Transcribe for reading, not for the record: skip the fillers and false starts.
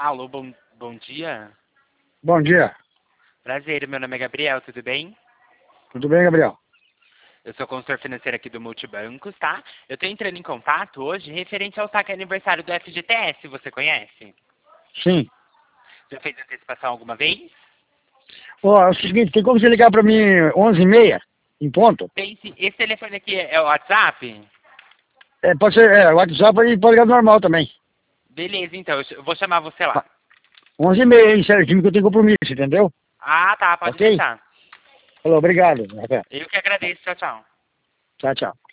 Alô, bom dia. Bom dia. Prazer, meu nome é Gabriel, tudo bem? Tudo bem, Gabriel? Eu sou consultor financeiro aqui do Multibancos, tá? Eu tô entrando em contato hoje referente ao saque aniversário do FGTS, você conhece? Sim. Já fez antecipação alguma vez? Ó, é o seguinte, tem como você ligar pra mim 11h30, em ponto? Pense, esse telefone aqui é o WhatsApp? É, pode ser, o WhatsApp e pode ligar normal também. Beleza, então, eu vou chamar você lá. 11h30, hein, certinho, que eu tenho compromisso, entendeu? Ah, tá, pode Ok? deixar. Falou, obrigado, Rafael. Eu que agradeço, tchau, tchau. Tchau, tchau.